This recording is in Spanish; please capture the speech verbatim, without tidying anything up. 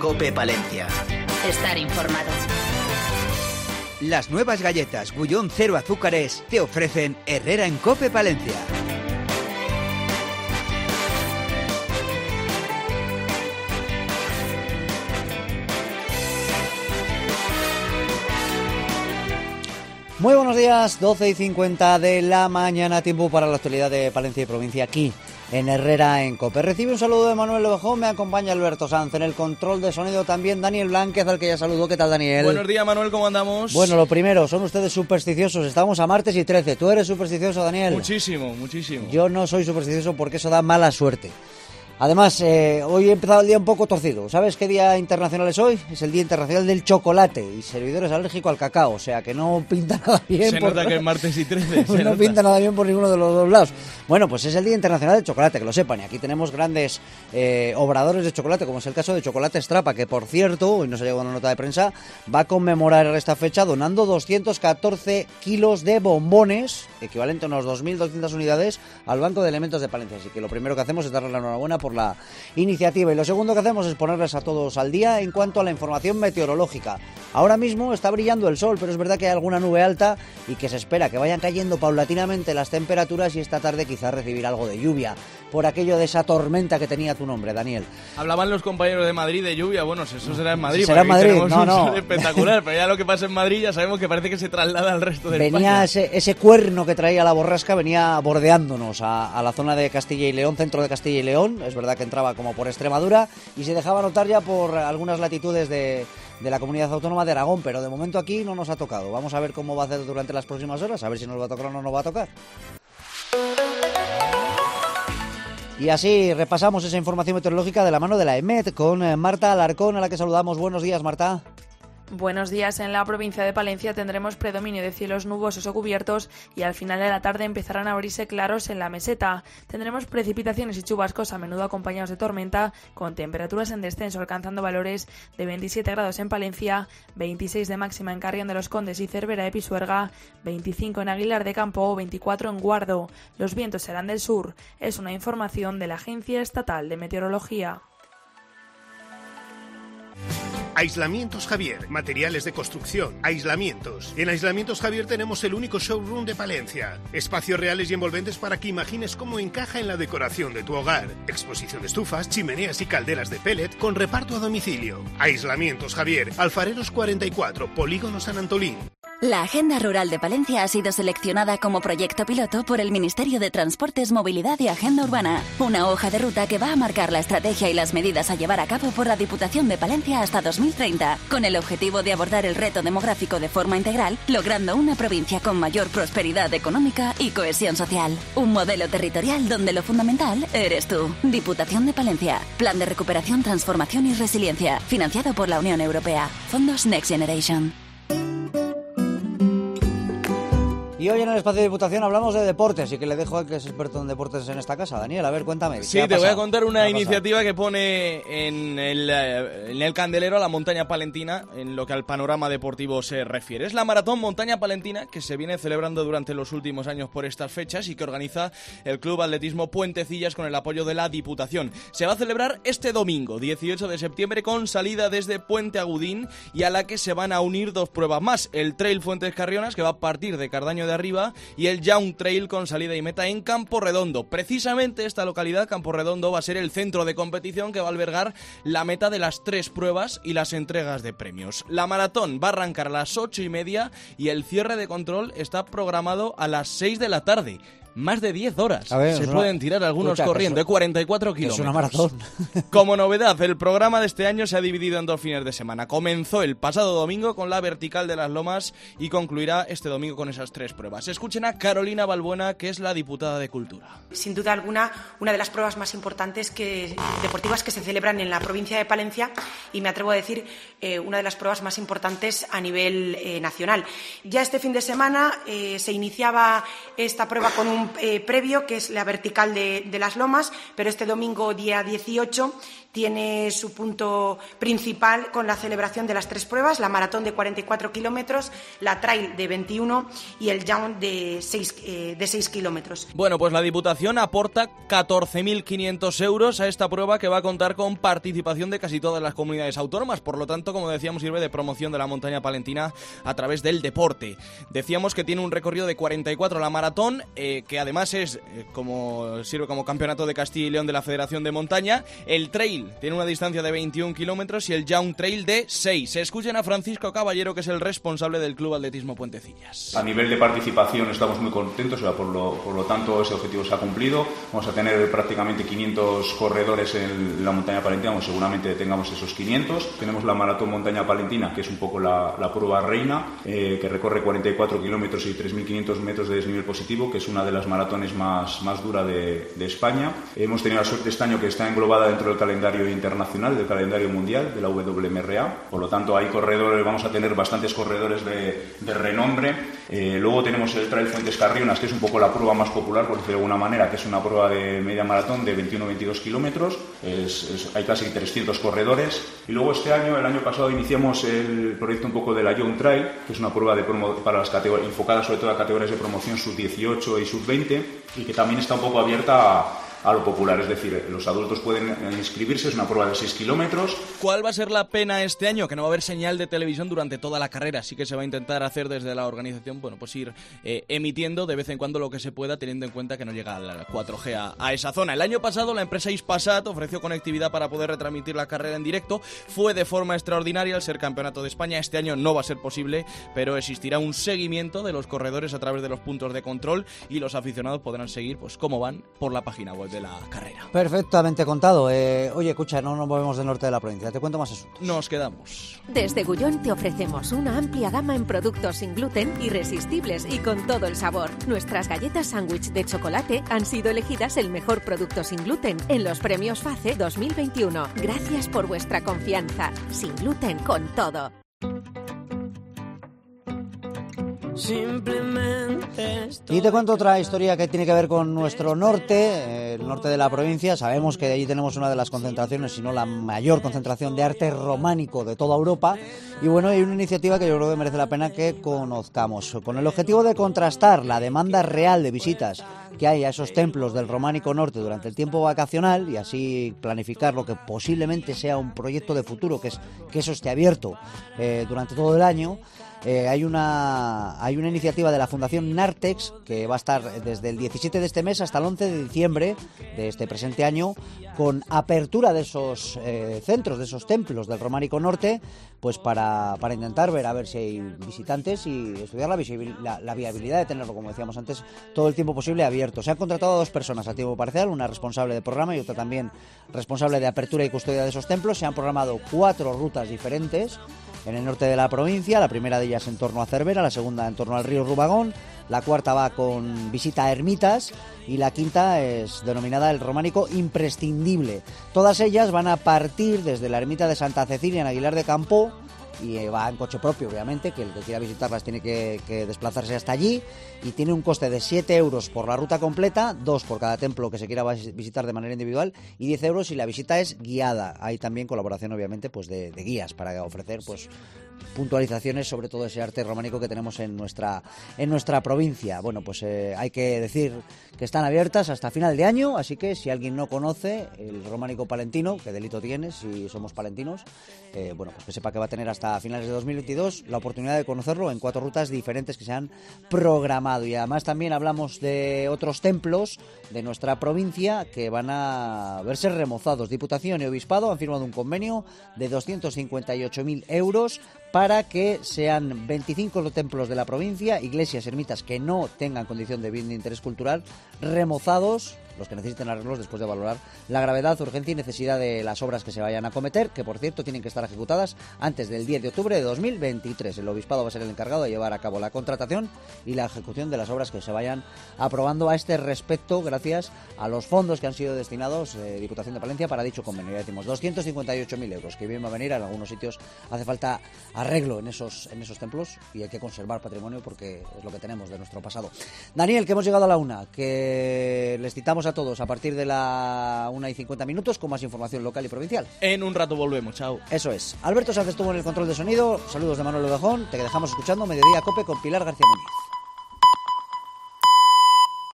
COPE Palencia. Estar informado. Las nuevas galletas Gullón Cero Azúcares te ofrecen Herrera en COPE Palencia. Muy buenos días, doce y cincuenta de la mañana, tiempo para la actualidad de Palencia y provincia aquí en Herrera en COPE. Recibe un saludo de Manuel Lobejón, me acompaña Alberto Sanz en el control de sonido, también Daniel Blánquez, al que ya saludó. ¿Qué tal, Daniel? Buenos días, Manuel, ¿cómo andamos? Bueno, lo primero, son ustedes supersticiosos, estamos a martes y trece. ¿Tú eres supersticioso, Daniel? Muchísimo, muchísimo. Yo no soy supersticioso porque eso da mala suerte. Además, eh, hoy he empezado el día un poco torcido. ¿Sabes qué día internacional es hoy? Es el Día Internacional del Chocolate y servidor es alérgico al cacao, o sea que no pinta nada bien. Se por... nota que es martes y trece. No nota. pinta nada bien por ninguno de los dos lados. Bueno, pues es el Día Internacional del Chocolate, que lo sepan. Y aquí tenemos grandes eh, obradores de chocolate, como es el caso de Chocolate Strapa, que por cierto, hoy nos ha llegado una nota de prensa, va a conmemorar esta fecha donando doscientos catorce kilos de bombones, equivalente a unos dos mil doscientas unidades, al Banco de Alimentos de Palencia. Así que lo primero que hacemos es darle la enhorabuena por la iniciativa, y lo segundo que hacemos es ponerles a todos al día en cuanto a la información meteorológica. Ahora mismo está brillando el sol, pero es verdad que hay alguna nube alta y que se espera que vayan cayendo paulatinamente las temperaturas, y esta tarde quizás recibir algo de lluvia por aquello de esa tormenta que tenía tu nombre, Daniel. Hablaban los compañeros de Madrid de lluvia. Bueno, eso será en Madrid, será en Madrid. tenemos no, un no. sol espectacular, pero ya lo que pasa en Madrid ya sabemos que parece que se traslada al resto de venía España. ese, ese cuerno que traía la borrasca, venía bordeándonos a, a la zona de Castilla y León, centro de Castilla y León. Es verdad que entraba como por Extremadura y se dejaba notar ya por algunas latitudes de, de la comunidad autónoma de Aragón, pero de momento aquí no nos ha tocado. Vamos a ver cómo va a hacer durante las próximas horas, a ver si nos va a tocar o no nos va a tocar. Y así repasamos esa información meteorológica de la mano de la EMET con Marta Alarcón, a la que saludamos. Buenos días, Marta. Buenos días. En la provincia de Palencia tendremos predominio de cielos nubosos o cubiertos y al final de la tarde empezarán a abrirse claros en la meseta. Tendremos precipitaciones y chubascos a menudo acompañados de tormenta, con temperaturas en descenso alcanzando valores de veintisiete grados en Palencia, veintiséis de máxima en Carrión de los Condes y Cervera de Pisuerga, veinticinco en Aguilar de Campo o veinticuatro en Guardo. Los vientos serán del sur. Es una información de la Agencia Estatal de Meteorología. Aislamientos Javier, materiales de construcción, aislamientos. En Aislamientos Javier tenemos el único showroom de Palencia. Espacios reales y envolventes para que imagines cómo encaja en la decoración de tu hogar. Exposición de estufas, chimeneas y calderas de pellet con reparto a domicilio. Aislamientos Javier, Alfareros cuarenta y cuatro, Polígono San Antolín. La Agenda Rural de Palencia ha sido seleccionada como proyecto piloto por el Ministerio de Transportes, Movilidad y Agenda Urbana. Una hoja de ruta que va a marcar la estrategia y las medidas a llevar a cabo por la Diputación de Palencia hasta dos mil treinta, con el objetivo de abordar el reto demográfico de forma integral, logrando una provincia con mayor prosperidad económica y cohesión social. Un modelo territorial donde lo fundamental eres tú. Diputación de Palencia. Plan de recuperación, transformación y resiliencia. Financiado por la Unión Europea. Fondos Next Generation. Y hoy en el espacio de Diputación hablamos de deportes, y que le dejo al que es experto en deportes en esta casa. Daniel, a ver, cuéntame. Sí, te voy a contar una iniciativa que pone en el, en el candelero a la montaña palentina en lo que al panorama deportivo se refiere. Es la Maratón Montaña Palentina, que se viene celebrando durante los últimos años por estas fechas y que organiza el Club Atletismo Puentecillas con el apoyo de la Diputación. Se va a celebrar este domingo, dieciocho de septiembre, con salida desde Puente Agudín, y a la que se van a unir dos pruebas más: el Trail Fuentes Carrionas, que va a partir de Cardaño de arriba, y el Young Trail con salida y meta en Campo Redondo. Precisamente esta localidad, Campo Redondo, va a ser el centro de competición que va a albergar la meta de las tres pruebas y las entregas de premios. La maratón va a arrancar a las ocho y media y el cierre de control está programado a las seis de la tarde. Más de diez horas. A ver, se pueden una... tirar algunos Escucha, corriendo, de cuarenta y cuatro kilómetros. Es una maratón. Como novedad, el programa de este año se ha dividido en dos fines de semana. Comenzó el pasado domingo con la vertical de las Lomas y concluirá este domingo con esas tres pruebas. Escuchen a Carolina Balbuena, que es la diputada de Cultura. Sin duda alguna, una de las pruebas más importantes que, deportivas que se celebran en la provincia de Palencia, y me atrevo a decir eh, una de las pruebas más importantes a nivel eh, nacional. Ya este fin de semana eh, se iniciaba esta prueba con un maratón eh, previo, que es la vertical de, de las Lomas, pero este domingo, día dieciocho, tiene su punto principal con la celebración de las tres pruebas, la maratón de cuarenta y cuatro kilómetros, la trail de veintiuno y el Young de seis, eh, de seis kilómetros. Bueno, pues la Diputación aporta catorce mil quinientos euros a esta prueba, que va a contar con participación de casi todas las comunidades autónomas. Por lo tanto, como decíamos, sirve de promoción de la montaña palentina a través del deporte. Decíamos que tiene un recorrido de cuarenta y cuatro la maratón, eh, que además es eh, como sirve como campeonato de Castilla y León de la Federación de Montaña. El trail tiene una distancia de veintiún kilómetros y el Young Trail de seis. Escuchen a Francisco Caballero, que es el responsable del Club Atletismo Puentecillas. A nivel de participación estamos muy contentos, o sea, por lo, por lo tanto ese objetivo se ha cumplido. Vamos a tener prácticamente quinientos corredores en la montaña palentina, o seguramente tengamos esos quinientos. Tenemos la maratón montaña palentina, que es un poco la, la prueba reina, eh, que recorre cuarenta y cuatro kilómetros y tres mil quinientos metros de desnivel positivo, que es una de las maratones más, más duras de, de España. Hemos tenido la suerte este año que está englobada dentro del calendario internacional, del calendario mundial de la W M R A. Por lo tanto, hay corredores, vamos a tener bastantes corredores de, de renombre. Eh, luego tenemos el Trail Fuentes Carrionas, que es un poco la prueba más popular, por decirlo de alguna manera, que es una prueba de media maratón de veintiuno a veintidós kilómetros. Es, es, hay casi trescientos corredores. Y luego este año, el año pasado, iniciamos el proyecto un poco de la Young Trail, que es una prueba de promo, para las categorías, enfocada sobre todo a categorías de promoción sub dieciocho y sub veinte, y que también está un poco abierta a a lo popular, es decir, los adultos pueden inscribirse, es una prueba de seis kilómetros. ¿Cuál va a ser la pena este año? Que no va a haber señal de televisión durante toda la carrera, así que se va a intentar hacer desde la organización, bueno, pues ir eh, emitiendo de vez en cuando lo que se pueda, teniendo en cuenta que no llega la cuatro G a, a esa zona. El año pasado la empresa Hispasat ofreció conectividad para poder retransmitir la carrera en directo, fue de forma extraordinaria al ser campeonato de España. Este año no va a ser posible, pero existirá un seguimiento de los corredores a través de los puntos de control y los aficionados podrán seguir pues cómo van por la página web de la carrera. Perfectamente contado. Eh, oye, escucha, no nos movemos del norte de la provincia. Te cuento más asuntos. Nos quedamos. Desde Gullón te ofrecemos una amplia gama en productos sin gluten, irresistibles y con todo el sabor. Nuestras galletas sándwich de chocolate han sido elegidas el mejor producto sin gluten en los premios FACE dos mil veintiuno. Gracias por vuestra confianza. Sin gluten, con todo. Y te cuento otra historia que tiene que ver con nuestro norte, el norte de la provincia. Sabemos que allí tenemos una de las concentraciones, si no la mayor concentración de arte románico de toda Europa. Y bueno, hay una iniciativa que yo creo que merece la pena que conozcamos. Con el objetivo de contrastar la demanda real de visitas que hay a esos templos del románico norte durante el tiempo vacacional y así planificar lo que posiblemente sea un proyecto de futuro, que es que eso esté abierto eh, durante todo el año. Eh, hay una hay una iniciativa de la Fundación Nartex que va a estar desde el diecisiete de este mes hasta el once de diciembre de este presente año, con apertura de esos eh, centros, de esos templos del románico norte, pues para, para intentar ver a ver si hay visitantes y estudiar la, visibil- la, la viabilidad de tenerlo, como decíamos antes, todo el tiempo posible abierto. Se han contratado a dos personas a tiempo parcial, una responsable de programa y otra también responsable de apertura y custodia de esos templos. Se han programado cuatro rutas diferentes en el norte de la provincia, la primera de ellas en torno a Cervera, la segunda en torno al río Rubagón, la cuarta va con visita a ermitas y la quinta es denominada el románico imprescindible. Todas ellas van a partir desde la ermita de Santa Cecilia en Aguilar de Campoo, y va en coche propio, obviamente, que el que quiera visitarlas tiene que, que desplazarse hasta allí, y tiene un coste de siete euros por la ruta completa, dos por cada templo que se quiera visitar de manera individual y diez euros si la visita es guiada. Hay también colaboración, obviamente, pues de, de guías para ofrecer pues puntualizaciones sobre todo ese arte románico que tenemos en nuestra en nuestra provincia. Bueno, pues eh, hay que decir que están abiertas hasta final de año, así que si alguien no conoce el románico palentino, ¿qué delito tiene si somos palentinos? Eh, bueno, pues que sepa que va a tener hasta finales de dos mil veintidós la oportunidad de conocerlo en cuatro rutas diferentes que se han programado. Y además también hablamos de otros templos de nuestra provincia que van a verse remozados. Diputación y Obispado han firmado un convenio de doscientos cincuenta y ocho mil euros para que sean veinticinco los templos de la provincia, iglesias, ermitas que no tengan condición de bien de interés cultural, remozados los que necesiten arreglos después de valorar la gravedad, urgencia y necesidad de las obras que se vayan a acometer, que por cierto tienen que estar ejecutadas antes del diez de octubre de dos mil veintitrés. El obispado va a ser el encargado de llevar a cabo la contratación y la ejecución de las obras que se vayan aprobando a este respecto, gracias a los fondos que han sido destinados eh, Diputación de Palencia para dicho convenio. Ya decimos, doscientos cincuenta y ocho mil euros, que bien va a venir. En algunos sitios hace falta arreglo en esos, en esos templos y hay que conservar patrimonio porque es lo que tenemos de nuestro pasado. Daniel, que hemos llegado a la una, que les citamos a todos a partir de la una y cincuenta minutos con más información local y provincial. En un rato volvemos, chao. Eso es. Alberto Sánchez estuvo en el control de sonido. Saludos de Manuel Odejón. Te dejamos escuchando Mediodía Cope con Pilar García Muñiz.